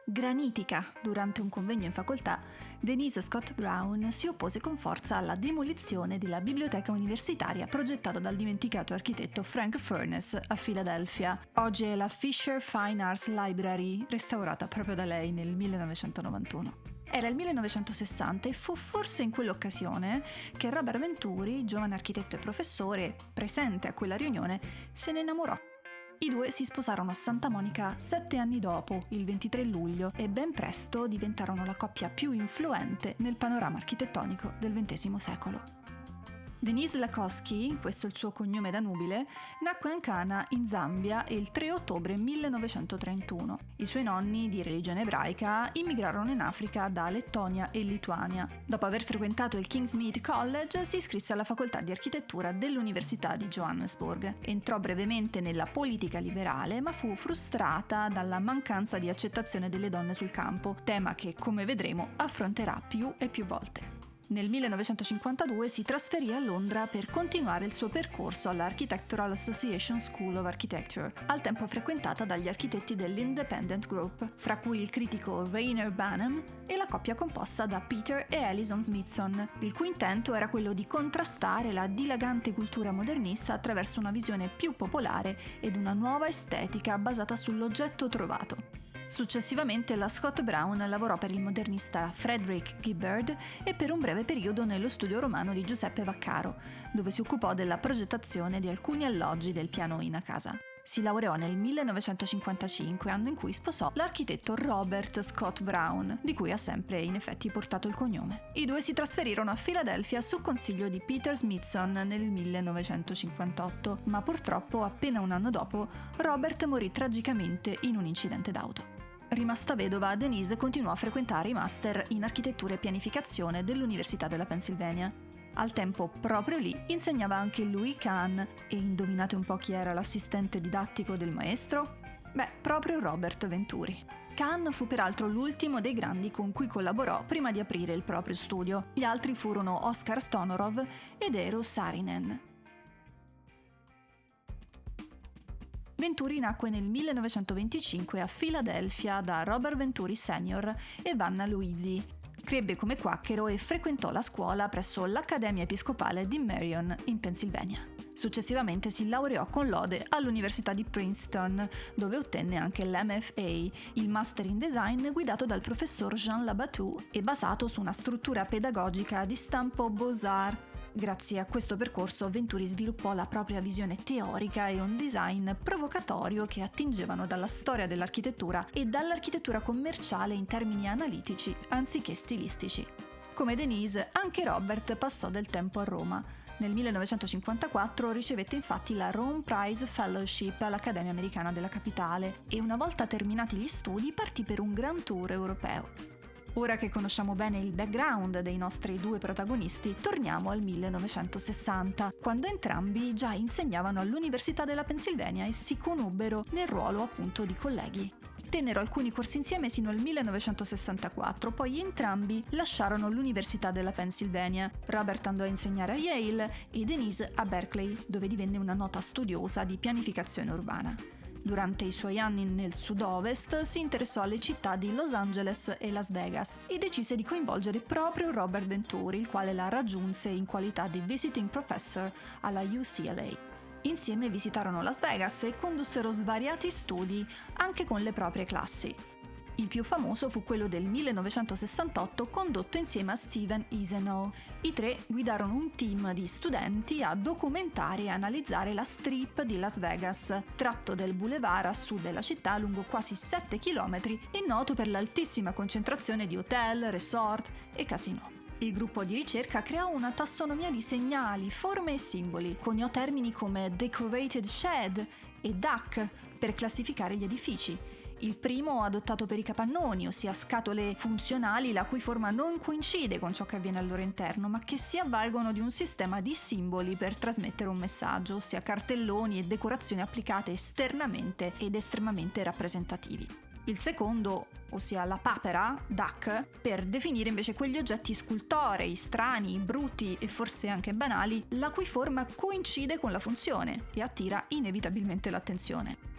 Granitica, durante un convegno in facoltà, Denise Scott Brown si oppose con forza alla demolizione della biblioteca universitaria progettata dal dimenticato architetto Frank Furness a Filadelfia. Oggi è la Fisher Fine Arts Library, restaurata proprio da lei nel 1991. Era il 1960 e fu forse in quell'occasione che Robert Venturi, giovane architetto e professore, presente a quella riunione, se ne innamorò. I due si sposarono a Santa Monica 7 anni dopo, il 23 luglio, e ben presto diventarono la coppia più influente nel panorama architettonico del XX secolo. Denise Lakosky, questo è il suo cognome da nubile, nacque a Ankara in Zambia il 3 ottobre 1931. I suoi nonni, di religione ebraica, immigrarono in Africa da Lettonia e Lituania. Dopo aver frequentato il Kingsmead College, si iscrisse alla facoltà di architettura dell'Università di Johannesburg. Entrò brevemente nella politica liberale, ma fu frustrata dalla mancanza di accettazione delle donne sul campo, tema che, come vedremo, affronterà più e più volte. Nel 1952 si trasferì a Londra per continuare il suo percorso all'Architectural Association School of Architecture, al tempo frequentata dagli architetti dell'Independent Group, fra cui il critico Rainer Banham e la coppia composta da Peter e Alison Smithson, il cui intento era quello di contrastare la dilagante cultura modernista attraverso una visione più popolare ed una nuova estetica basata sull'oggetto trovato. Successivamente la Scott Brown lavorò per il modernista Frederick Gibbard e per un breve periodo nello studio romano di Giuseppe Vaccaro, dove si occupò della progettazione di alcuni alloggi del piano in a casa. Si laureò nel 1955, anno in cui sposò l'architetto Robert Scott Brown, di cui ha sempre in effetti portato il cognome. I due si trasferirono a Filadelfia su consiglio di Peter Smithson nel 1958, ma purtroppo appena un anno dopo Robert morì tragicamente in un incidente d'auto. Rimasta vedova, Denise continuò a frequentare i master in architettura e pianificazione dell'Università della Pennsylvania. Al tempo, proprio lì, insegnava anche Louis Kahn, e indovinate un po' chi era l'assistente didattico del maestro? Beh, proprio Robert Venturi. Kahn fu peraltro l'ultimo dei grandi con cui collaborò prima di aprire il proprio studio. Gli altri furono Oskar Stonorov ed Eero Saarinen. Venturi nacque nel 1925 a Filadelfia da Robert Venturi Sr. e Vanna Luisi. Crebbe come quacchero e frequentò la scuola presso l'Accademia Episcopale di Marion, in Pennsylvania. Successivamente si laureò con lode all'Università di Princeton, dove ottenne anche l'MFA, il Master in Design guidato dal professor Jean Labatut e basato su una struttura pedagogica di stampo Beaux-Arts. Grazie a questo percorso Venturi sviluppò la propria visione teorica e un design provocatorio che attingevano dalla storia dell'architettura e dall'architettura commerciale in termini analitici anziché stilistici. Come Denise, anche Robert passò del tempo a Roma. Nel 1954 ricevette infatti la Rome Prize Fellowship all'Accademia Americana della Capitale e una volta terminati gli studi partì per un grand tour europeo. Ora che conosciamo bene il background dei nostri due protagonisti, torniamo al 1960, quando entrambi già insegnavano all'Università della Pennsylvania e si conobbero nel ruolo appunto di colleghi. Tennero alcuni corsi insieme sino al 1964, poi entrambi lasciarono l'Università della Pennsylvania. Robert andò a insegnare a Yale e Denise a Berkeley, dove divenne una nota studiosa di pianificazione urbana. Durante i suoi anni nel sud-ovest si interessò alle città di Los Angeles e Las Vegas e decise di coinvolgere proprio Robert Venturi, il quale la raggiunse in qualità di visiting professor alla UCLA. Insieme visitarono Las Vegas e condussero svariati studi anche con le proprie classi. Il più famoso fu quello del 1968 condotto insieme a Steven Izenow. I tre guidarono un team di studenti a documentare e analizzare la strip di Las Vegas, tratto del boulevard a sud della città lungo quasi 7 km e noto per l'altissima concentrazione di hotel, resort e casinò. Il gruppo di ricerca creò una tassonomia di segnali, forme e simboli, coniò termini come decorated shed e duck per classificare gli edifici. Il primo adottato per i capannoni, ossia scatole funzionali la cui forma non coincide con ciò che avviene al loro interno, ma che si avvalgono di un sistema di simboli per trasmettere un messaggio, ossia cartelloni e decorazioni applicate esternamente ed estremamente rappresentativi. Il secondo, ossia la papera, duck, per definire invece quegli oggetti scultorei, strani, brutti e forse anche banali, la cui forma coincide con la funzione e attira inevitabilmente l'attenzione.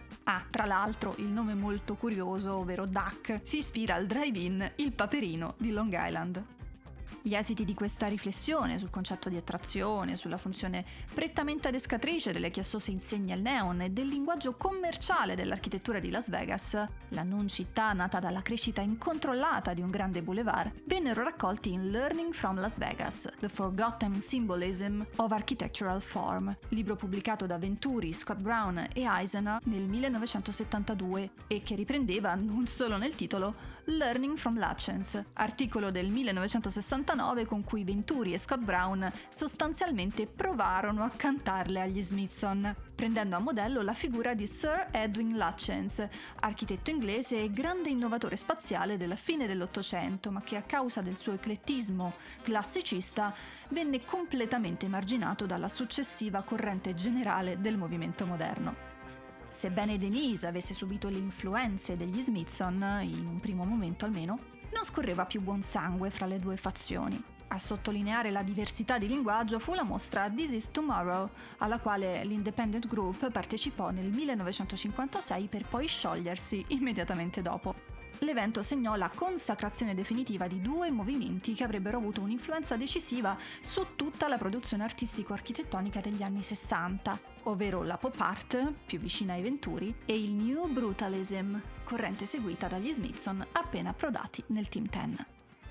Ah, tra l'altro, il nome molto curioso, ovvero Duck, si ispira al drive-in Il Paperino di Long Island. Gli esiti di questa riflessione sul concetto di attrazione, sulla funzione prettamente adescatrice delle chiassose insegne al neon e del linguaggio commerciale dell'architettura di Las Vegas, la non città nata dalla crescita incontrollata di un grande boulevard, vennero raccolti in Learning from Las Vegas, The Forgotten Symbolism of Architectural Form, libro pubblicato da Venturi, Scott Brown e Eisner nel 1972 e che riprendeva non solo nel titolo Learning from Lutjens, articolo del 1969 con cui Venturi e Scott Brown sostanzialmente provarono a cantarle agli Smithson, prendendo a modello la figura di Sir Edwin Lutyens, architetto inglese e grande innovatore spaziale della fine dell'Ottocento, ma che a causa del suo eclettismo classicista venne completamente emarginato dalla successiva corrente generale del movimento moderno. Sebbene Denise avesse subito le influenze degli Smithson, in un primo momento almeno, non scorreva più buon sangue fra le due fazioni. A sottolineare la diversità di linguaggio fu la mostra This is Tomorrow, alla quale l'Independent Group partecipò nel 1956 per poi sciogliersi immediatamente dopo. L'evento segnò la consacrazione definitiva di due movimenti che avrebbero avuto un'influenza decisiva su tutta la produzione artistico-architettonica degli anni 60, ovvero la pop art, più vicina ai Venturi, e il New Brutalism, corrente seguita dagli Smithson appena approdati nel Team 10.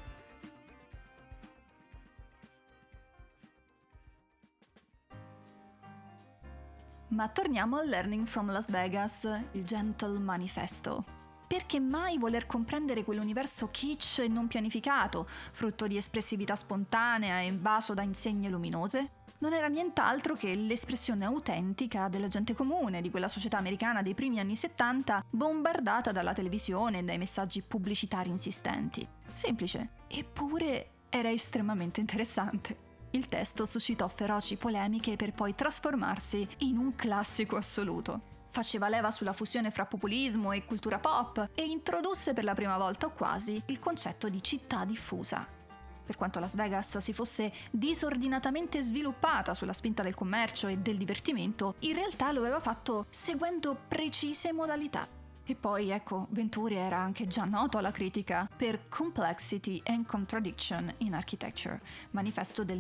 Ma torniamo al Learning from Las Vegas, il Gentle Manifesto. Perché mai voler comprendere quell'universo kitsch e non pianificato, frutto di espressività spontanea e invaso da insegne luminose? Non era nient'altro che l'espressione autentica della gente comune, di quella società americana dei primi anni 70, bombardata dalla televisione e dai messaggi pubblicitari insistenti. Semplice, eppure era estremamente interessante. Il testo suscitò feroci polemiche per poi trasformarsi in un classico assoluto. Faceva leva sulla fusione fra populismo e cultura pop e introdusse per la prima volta o quasi il concetto di città diffusa. Per quanto Las Vegas si fosse disordinatamente sviluppata sulla spinta del commercio e del divertimento, in realtà lo aveva fatto seguendo precise modalità. E poi, ecco, Venturi era anche già noto alla critica per Complexity and Contradiction in Architecture, manifesto del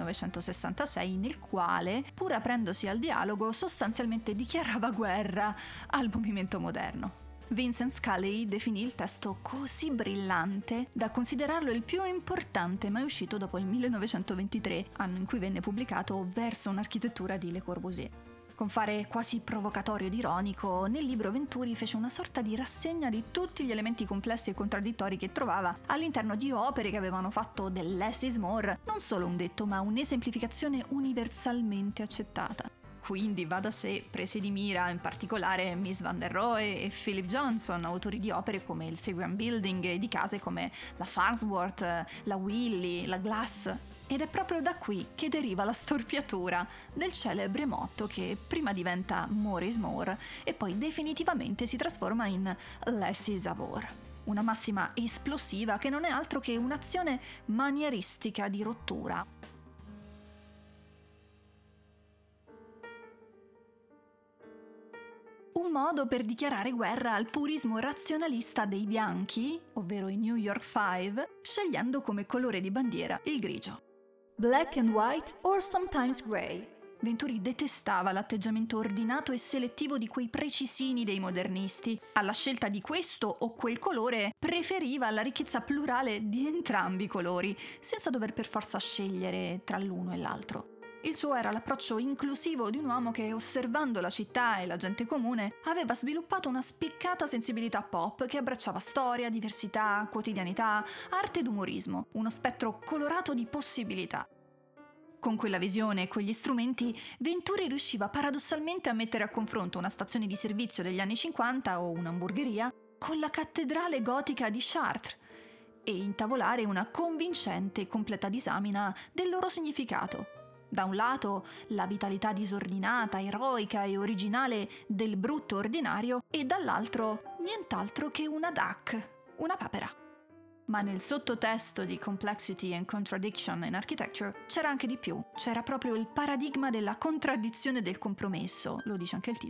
1966 nel quale, pur aprendosi al dialogo, sostanzialmente dichiarava guerra al movimento moderno. Vincent Scully definì il testo così brillante da considerarlo il più importante mai uscito dopo il 1923, anno in cui venne pubblicato Verso un'architettura di Le Corbusier. Con fare quasi provocatorio ed ironico, nel libro Venturi fece una sorta di rassegna di tutti gli elementi complessi e contraddittori che trovava all'interno di opere che avevano fatto del less is more non solo un detto, ma un'esemplificazione universalmente accettata. Quindi va da sé prese di mira in particolare Mies van der Rohe e Philip Johnson, autori di opere come il Segram Building e di case come la Farnsworth, la Willy, la Glass. Ed è proprio da qui che deriva la storpiatura del celebre motto che prima diventa more is more e poi definitivamente si trasforma in less is a more. Una massima esplosiva che non è altro che un'azione manieristica di rottura. Un modo per dichiarare guerra al purismo razionalista dei bianchi, ovvero i New York Five, scegliendo come colore di bandiera il grigio. Black and white or sometimes gray. Venturi detestava l'atteggiamento ordinato e selettivo di quei precisini dei modernisti. Alla scelta di questo o quel colore preferiva la ricchezza plurale di entrambi i colori, senza dover per forza scegliere tra l'uno e l'altro. Il suo era l'approccio inclusivo di un uomo che, osservando la città e la gente comune, aveva sviluppato una spiccata sensibilità pop che abbracciava storia, diversità, quotidianità, arte ed umorismo, uno spettro colorato di possibilità. Con quella visione e quegli strumenti, Venturi riusciva paradossalmente a mettere a confronto una stazione di servizio degli anni 50 o un'hamburgeria con la cattedrale gotica di Chartres e intavolare una convincente e completa disamina del loro significato. Da un lato la vitalità disordinata, eroica e originale del brutto ordinario e dall'altro nient'altro che una duck, una papera. Ma nel sottotesto di Complexity and Contradiction in Architecture c'era anche di più, c'era proprio il paradigma della contraddizione del compromesso, lo dice anche il titolo.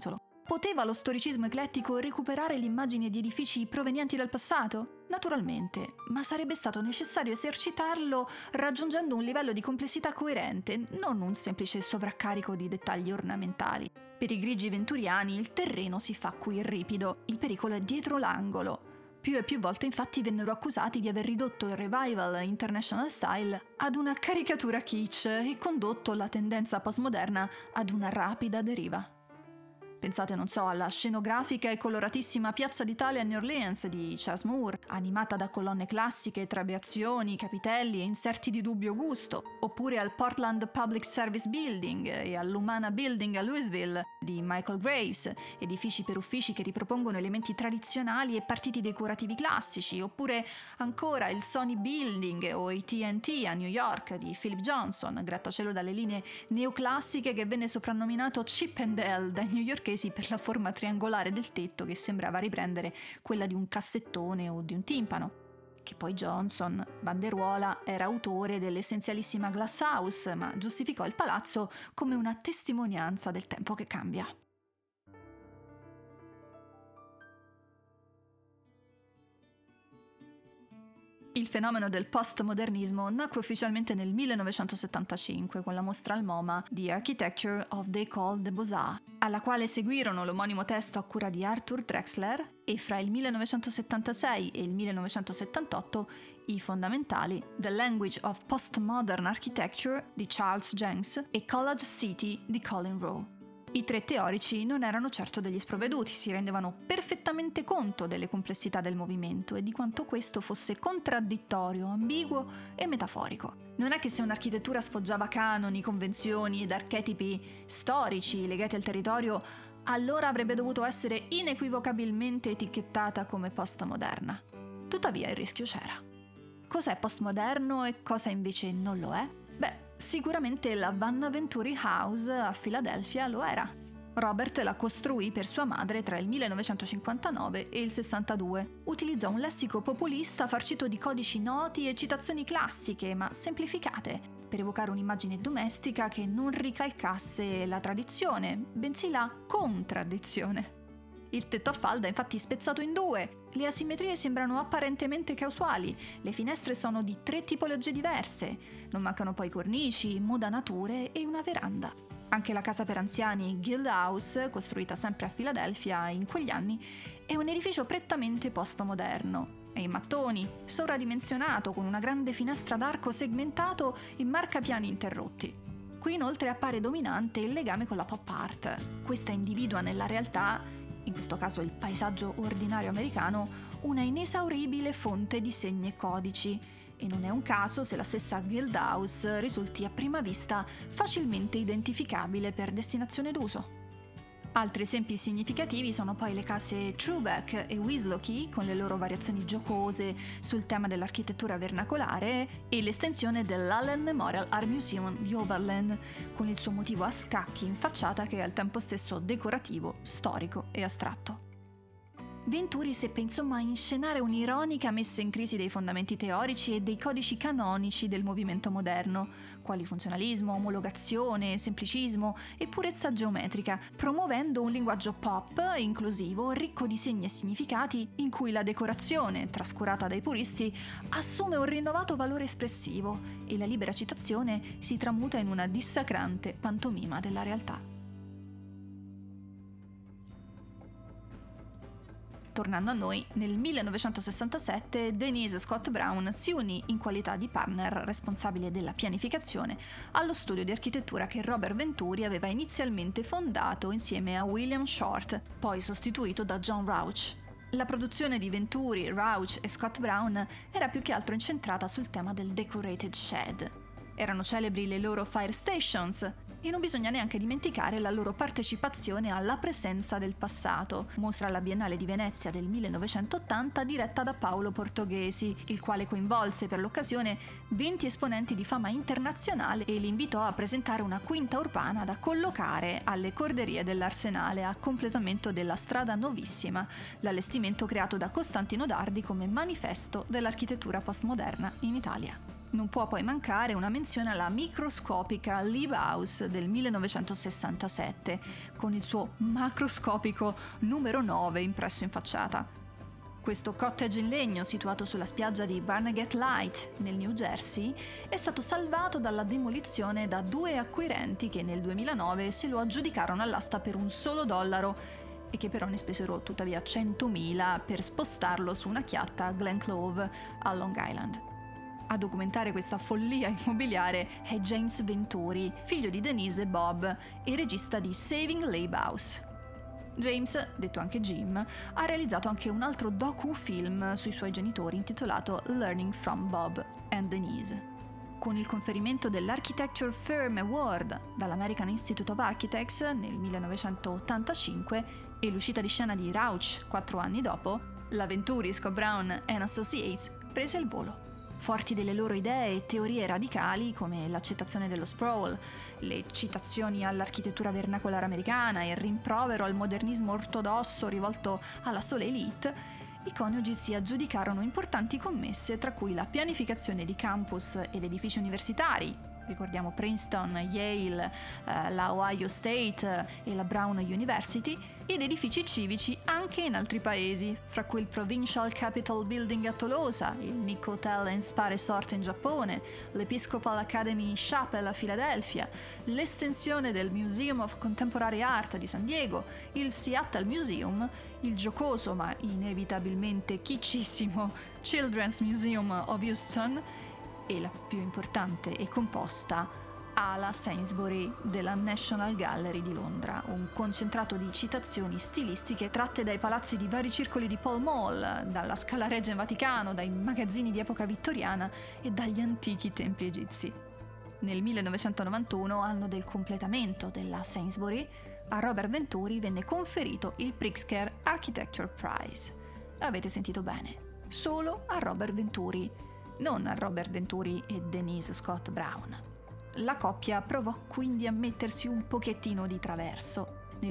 Poteva lo storicismo eclettico recuperare l'immagine di edifici provenienti dal passato? Naturalmente, ma sarebbe stato necessario esercitarlo raggiungendo un livello di complessità coerente, non un semplice sovraccarico di dettagli ornamentali. Per i grigi venturiani il terreno si fa qui ripido, il pericolo è dietro l'angolo. Più e più volte infatti vennero accusati di aver ridotto il revival International Style ad una caricatura kitsch e condotto la tendenza postmoderna ad una rapida deriva. Pensate, non so, alla scenografica e coloratissima Piazza d'Italia a New Orleans di Chas Moore, animata da colonne classiche, trabeazioni, capitelli e inserti di dubbio gusto, oppure al Portland Public Service Building e all'Humana Building a Louisville di Michael Graves, edifici per uffici che ripropongono elementi tradizionali e partiti decorativi classici, oppure ancora il Sony Building o i TNT a New York di Philip Johnson, grattacielo dalle linee neoclassiche che venne soprannominato Chippendale dai newyorkesi per la forma triangolare del tetto che sembrava riprendere quella di un cassettone o di un timpano. Che poi Johnson, banderuola, era autore dell'essenzialissima Glass House, ma giustificò il palazzo come una testimonianza del tempo che cambia. Il fenomeno del postmodernismo nacque ufficialmente nel 1975 con la mostra al MoMA The Architecture of the École des Beaux-Arts, alla quale seguirono l'omonimo testo a cura di Arthur Drexler e fra il 1976 e il 1978 i fondamentali The Language of Postmodern Architecture di Charles Jenks e Collage City di Colin Rowe. I tre teorici non erano certo degli sprovveduti, si rendevano perfettamente conto delle complessità del movimento e di quanto questo fosse contraddittorio, ambiguo e metaforico. Non è che se un'architettura sfoggiava canoni, convenzioni ed archetipi storici legati al territorio, allora avrebbe dovuto essere inequivocabilmente etichettata come postmoderna. Tuttavia il rischio c'era. Cos'è postmoderno e cosa invece non lo è? Beh, sicuramente la Vanna Venturi House a Filadelfia lo era. Robert la costruì per sua madre tra il 1959 e il 62. Utilizzò un lessico populista farcito di codici noti e citazioni classiche, ma semplificate, per evocare un'immagine domestica che non ricalcasse la tradizione, bensì la contraddizione. Il tetto a falda è infatti spezzato in due, le asimmetrie sembrano apparentemente casuali, le finestre sono di 3 tipologie diverse, non mancano poi cornici, modanature e una veranda. Anche la casa per anziani Guild House, costruita sempre a Filadelfia in quegli anni, è un edificio prettamente postmoderno. È in mattoni, sovradimensionato, con una grande finestra d'arco segmentato e marcapiani interrotti. Qui inoltre appare dominante il legame con la pop art. Questa individua nella realtà, in questo caso il paesaggio ordinario americano, una inesauribile fonte di segni e codici. E non è un caso se la stessa Guild House risulti a prima vista facilmente identificabile per destinazione d'uso. Altri esempi significativi sono poi le case Trubeck e Wislocki, con le loro variazioni giocose sul tema dell'architettura vernacolare, e l'estensione dell'Allen Memorial Art Museum di Oberlin, con il suo motivo a scacchi in facciata che è al tempo stesso decorativo, storico e astratto. Venturi seppe insomma inscenare un'ironica messa in crisi dei fondamenti teorici e dei codici canonici del movimento moderno, quali funzionalismo, omologazione, semplicismo e purezza geometrica, promuovendo un linguaggio pop, inclusivo, ricco di segni e significati, in cui la decorazione, trascurata dai puristi, assume un rinnovato valore espressivo e la libera citazione si tramuta in una dissacrante pantomima della realtà. Tornando a noi, nel 1967 Denise Scott Brown si unì in qualità di partner responsabile della pianificazione allo studio di architettura che Robert Venturi aveva inizialmente fondato insieme a William Short, poi sostituito da John Rauch. La produzione di Venturi, Rauch e Scott Brown era più che altro incentrata sul tema del decorated shed. Erano celebri le loro fire stations, e non bisogna neanche dimenticare la loro partecipazione alla presenza del passato, mostra alla Biennale di Venezia del 1980 diretta da Paolo Portoghesi, il quale coinvolse per l'occasione 20 esponenti di fama internazionale e li invitò a presentare una quinta urbana da collocare alle corderie dell'Arsenale a completamento della Strada Novissima, l'allestimento creato da Costantino Dardi come manifesto dell'architettura postmoderna in Italia. Non può poi mancare una menzione alla microscopica Live House del 1967, con il suo macroscopico numero 9 impresso in facciata. Questo cottage in legno, situato sulla spiaggia di Barnegat Light, nel New Jersey, è stato salvato dalla demolizione da 2 acquirenti che nel 2009 se lo aggiudicarono all'asta per $1 e che però ne spesero tuttavia 100.000 per spostarlo su una chiatta a Glen Clove, a Long Island. A documentare questa follia immobiliare è James Venturi, figlio di Denise e Bob e regista di Saving Live House. James, detto anche Jim, ha realizzato anche un altro docu-film sui suoi genitori intitolato Learning from Bob and Denise. Con il conferimento dell'Architecture Firm Award dall'American Institute of Architects nel 1985 e l'uscita di scena di Rauch 4 anni dopo, la Venturi, Scott Brown and Associates prese il volo. Forti delle loro idee e teorie radicali come l'accettazione dello sprawl, le citazioni all'architettura vernacolare americana e il rimprovero al modernismo ortodosso rivolto alla sola elite, i coniugi si aggiudicarono importanti commesse tra cui la pianificazione di campus ed edifici universitari, ricordiamo Princeton, Yale, la Ohio State e la Brown University, ed edifici civici anche in altri paesi, fra cui il Provincial Capitol Building a Tolosa, il Nikko Hotel and Spa Resort in Giappone, l'Episcopal Academy Chapel a Filadelfia, l'estensione del Museum of Contemporary Art di San Diego, il Seattle Museum, il giocoso ma inevitabilmente kitschissimo Children's Museum of Houston e la più importante e composta Ala Sainsbury della National Gallery di Londra, un concentrato di citazioni stilistiche tratte dai palazzi di vari circoli di Pall Mall, dalla Scala Regia in Vaticano, dai magazzini di epoca vittoriana e dagli antichi templi egizi. Nel 1991, anno del completamento della Sainsbury, a Robert Venturi venne conferito il Pritzker Architecture Prize. Avete sentito bene, solo a Robert Venturi, non a Robert Venturi e Denise Scott Brown. La coppia provò quindi a mettersi un pochettino di traverso. Nel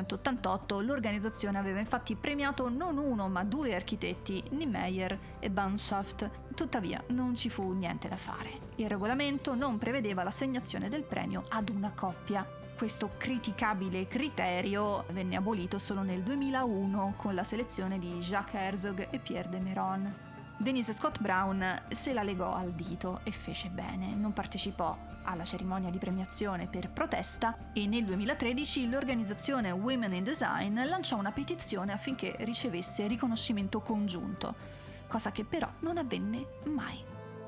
1988 l'organizzazione aveva infatti premiato non uno ma 2 architetti, Niemeyer e Banshaft, tuttavia non ci fu niente da fare. Il regolamento non prevedeva l'assegnazione del premio ad una coppia. Questo criticabile criterio venne abolito solo nel 2001 con la selezione di Jacques Herzog e Pierre de Meuron. Denise Scott Brown se la legò al dito e fece bene, non partecipò alla cerimonia di premiazione per protesta e nel 2013 l'organizzazione Women in Design lanciò una petizione affinché ricevesse riconoscimento congiunto, cosa che però non avvenne mai.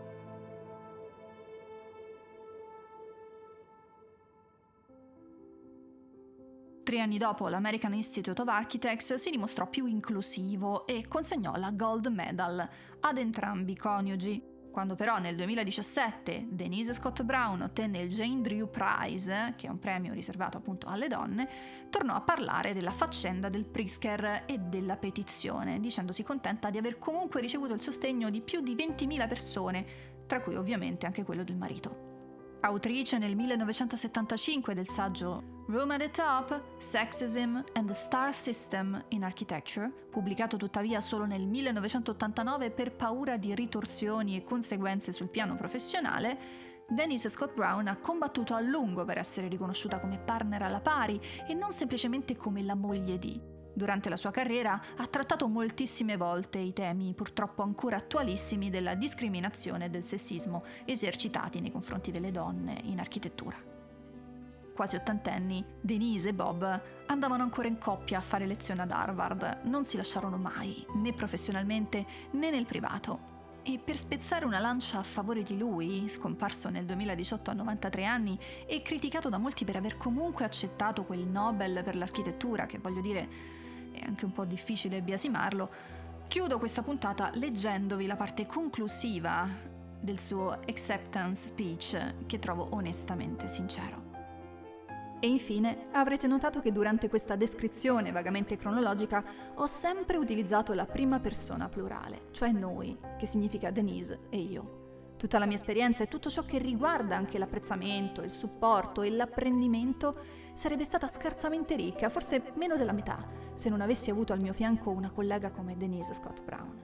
Tre anni dopo, l'American Institute of Architects si dimostrò più inclusivo e consegnò la Gold Medal ad entrambi i coniugi. Quando però nel 2017 Denise Scott Brown ottenne il Jane Drew Prize, che è un premio riservato appunto alle donne, tornò a parlare della faccenda del Pritzker e della petizione, dicendosi contenta di aver comunque ricevuto il sostegno di più di 20.000 persone, tra cui ovviamente anche quello del marito. Autrice nel 1975 del saggio Room at the Top, Sexism and the Star System in Architecture, pubblicato tuttavia solo nel 1989 per paura di ritorsioni e conseguenze sul piano professionale, Denise Scott Brown ha combattuto a lungo per essere riconosciuta come partner alla pari e non semplicemente come la moglie di. Durante la sua carriera ha trattato moltissime volte i temi purtroppo ancora attualissimi della discriminazione e del sessismo esercitati nei confronti delle donne in architettura. Quasi ottantenni, Denise e Bob andavano ancora in coppia a fare lezione ad Harvard, non si lasciarono mai, né professionalmente né nel privato. E per spezzare una lancia a favore di lui, scomparso nel 2018 a 93 anni e criticato da molti per aver comunque accettato quel Nobel per l'architettura, che voglio dire è anche un po' difficile biasimarlo, chiudo questa puntata leggendovi la parte conclusiva del suo acceptance speech, che trovo onestamente sincero. E infine avrete notato che durante questa descrizione vagamente cronologica ho sempre utilizzato la prima persona plurale, cioè noi, che significa Denise e io. Tutta la mia esperienza e tutto ciò che riguarda anche l'apprezzamento, il supporto e l'apprendimento sarebbe stata scarsamente ricca, forse meno della metà, se non avessi avuto al mio fianco una collega come Denise Scott Brown.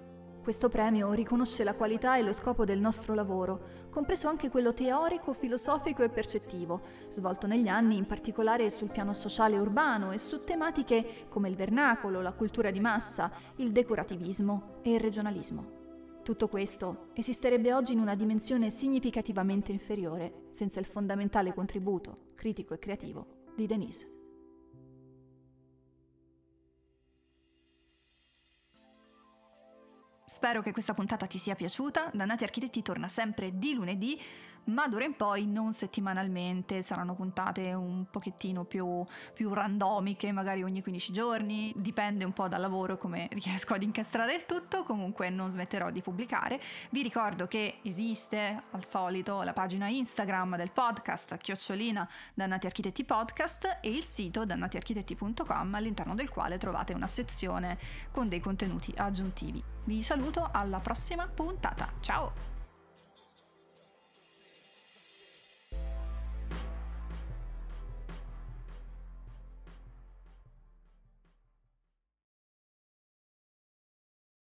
Questo premio riconosce la qualità e lo scopo del nostro lavoro, compreso anche quello teorico, filosofico e percettivo, svolto negli anni in particolare sul piano sociale e urbano e su tematiche come il vernacolo, la cultura di massa, il decorativismo e il regionalismo. Tutto questo esisterebbe oggi in una dimensione significativamente inferiore, senza il fondamentale contributo critico e creativo di Denise. Spero che questa puntata ti sia piaciuta. Dannati Architetti torna sempre di lunedì, ma d'ora in poi non settimanalmente, saranno puntate un pochettino più randomiche, magari ogni 15 giorni, dipende un po' dal lavoro e come riesco ad incastrare il tutto. Comunque non smetterò di pubblicare. Vi ricordo che esiste al solito la pagina Instagram del podcast @Dannati Architetti Podcast e il sito dannatiarchitetti.com, all'interno del quale trovate una sezione con dei contenuti aggiuntivi. Vi saluto, alla prossima puntata, ciao!